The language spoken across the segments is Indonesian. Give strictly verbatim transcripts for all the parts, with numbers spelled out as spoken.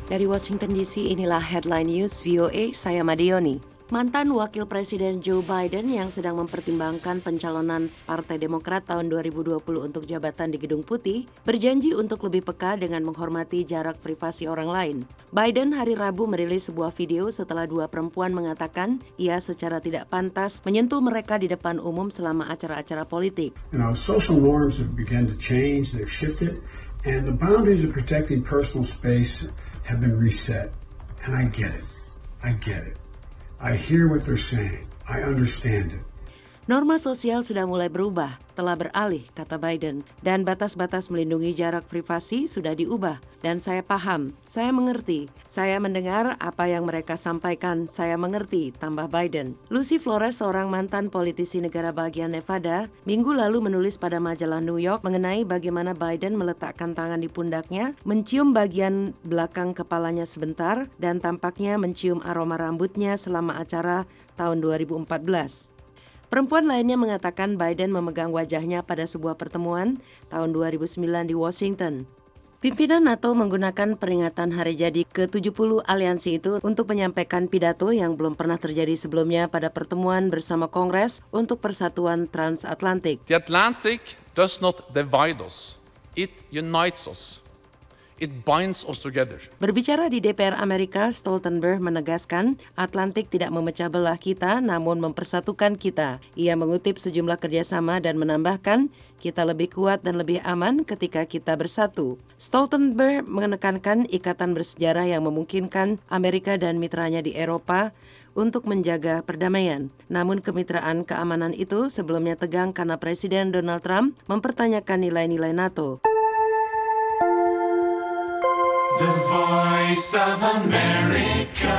Dari Washington D C, inilah Headline News V O A, saya Madioni. Mantan Wakil Presiden Joe Biden yang sedang mempertimbangkan pencalonan Partai Demokrat tahun dua ribu dua puluh untuk jabatan di Gedung Putih, berjanji untuk lebih peka dengan menghormati jarak privasi orang lain. Biden hari Rabu merilis sebuah video setelah dua perempuan mengatakan ia secara tidak pantas menyentuh mereka di depan umum selama acara-acara politik. You know, social norms have begun to change, they've shifted, and the boundaries of protecting personal space have been reset. And I get it. I get it. I hear what they're saying. I understand it. Norma sosial sudah mulai berubah, telah beralih, kata Biden. Dan batas-batas melindungi jarak privasi sudah diubah. Dan saya paham, saya mengerti. Saya mendengar apa yang mereka sampaikan, saya mengerti, tambah Biden. Lucy Flores, seorang mantan politisi negara bagian Nevada, minggu lalu menulis pada majalah New York mengenai bagaimana Biden meletakkan tangan di pundaknya, mencium bagian belakang kepalanya sebentar, dan tampaknya mencium aroma rambutnya selama acara tahun dua ribu empat belas. Perempuan lainnya mengatakan Biden memegang wajahnya pada sebuah pertemuan tahun dua ribu sembilan di Washington. Pimpinan NATO menggunakan peringatan hari jadi ke tujuh puluh aliansi itu untuk menyampaikan pidato yang belum pernah terjadi sebelumnya pada pertemuan bersama Kongres untuk Persatuan Transatlantik. The Atlantic does not divide us, it unites us. It binds us together. Berbicara di D P R Amerika, Stoltenberg menegaskan Atlantik tidak memecah belah kita, namun mempersatukan kita. Ia mengutip sejumlah kerjasama dan menambahkan, kita lebih kuat dan lebih aman ketika kita bersatu. Stoltenberg menekankan ikatan bersejarah yang memungkinkan Amerika dan mitranya di Eropa untuk menjaga perdamaian. Namun kemitraan keamanan itu sebelumnya tegang karena Presiden Donald Trump mempertanyakan nilai-nilai NATO. The Voice of America.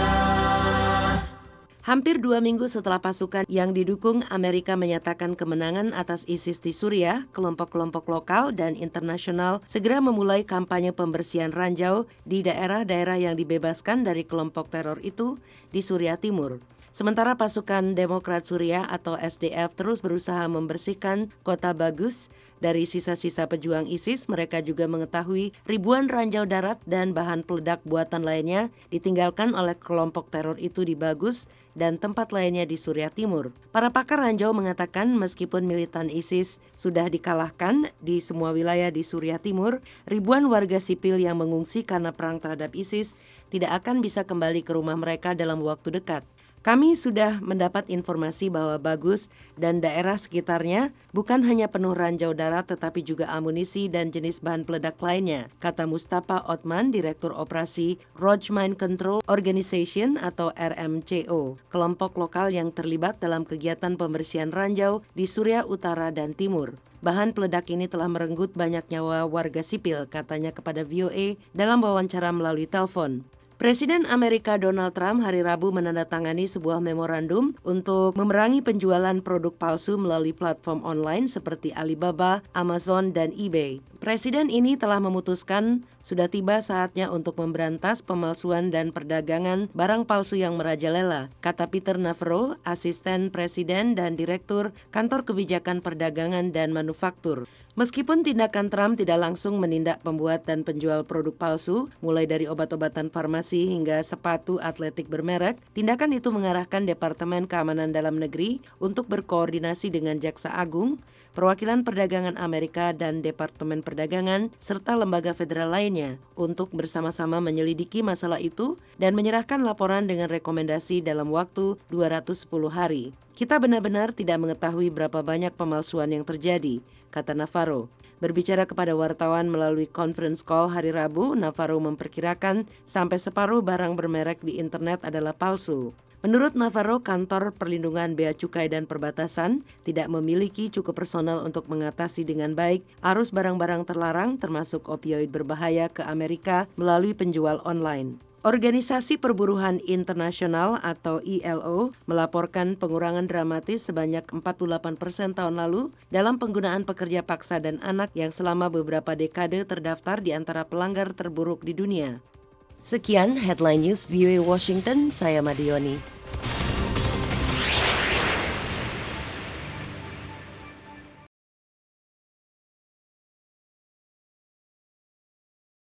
Hampir dua minggu setelah pasukan yang didukung Amerika menyatakan kemenangan atas ISIS di Suriah, kelompok-kelompok lokal dan internasional segera memulai kampanye pembersihan ranjau di daerah-daerah yang dibebaskan dari kelompok teror itu di Suriah Timur. Sementara pasukan Demokrat Suriah atau S D F terus berusaha membersihkan kota Baghuz dari sisa-sisa pejuang ISIS, mereka juga mengetahui ribuan ranjau darat dan bahan peledak buatan lainnya ditinggalkan oleh kelompok teror itu di Baghuz dan tempat lainnya di Suriah Timur. Para pakar ranjau mengatakan meskipun militan ISIS sudah dikalahkan di semua wilayah di Suriah Timur, ribuan warga sipil yang mengungsi karena perang terhadap ISIS tidak akan bisa kembali ke rumah mereka dalam waktu dekat. Kami sudah mendapat informasi bahwa Baghuz dan daerah sekitarnya bukan hanya penuh ranjau darat tetapi juga amunisi dan jenis bahan peledak lainnya, kata Mustafa Othman, Direktur Operasi Rogue Mind Control Organization atau R M C O, kelompok lokal yang terlibat dalam kegiatan pembersihan ranjau di Suriah Utara dan Timur. Bahan peledak ini telah merenggut banyak nyawa warga sipil, katanya kepada V O A dalam wawancara melalui telepon. Presiden Amerika Donald Trump hari Rabu menandatangani sebuah memorandum untuk memerangi penjualan produk palsu melalui platform online seperti Alibaba, Amazon, dan eBay. Presiden ini telah memutuskan sudah tiba saatnya untuk memberantas pemalsuan dan perdagangan barang palsu yang merajalela, kata Peter Navarro, asisten presiden dan direktur Kantor Kebijakan Perdagangan dan Manufaktur. Meskipun tindakan Trump tidak langsung menindak pembuat dan penjual produk palsu, mulai dari obat-obatan farmasi hingga sepatu atletik bermerek, tindakan itu mengarahkan Departemen Keamanan Dalam Negeri untuk berkoordinasi dengan Jaksa Agung, Perwakilan Perdagangan Amerika dan Departemen Perdagangan, serta lembaga federal lainnya untuk bersama-sama menyelidiki masalah itu dan menyerahkan laporan dengan rekomendasi dalam waktu dua ratus sepuluh hari. Kita benar-benar tidak mengetahui berapa banyak pemalsuan yang terjadi, kata Navarro. Berbicara kepada wartawan melalui conference call hari Rabu, Navarro memperkirakan sampai separuh barang bermerek di internet adalah palsu. Menurut Navarro, Kantor Perlindungan Bea Cukai dan Perbatasan tidak memiliki cukup personal untuk mengatasi dengan baik arus barang-barang terlarang termasuk opioid berbahaya ke Amerika melalui penjual online. Organisasi Perburuhan Internasional atau I L O melaporkan pengurangan dramatis sebanyak empat puluh delapan persen tahun lalu dalam penggunaan pekerja paksa dan anak yang selama beberapa dekade terdaftar di antara pelanggar terburuk di dunia. Sekian Headline News V O A Washington, saya Madioni.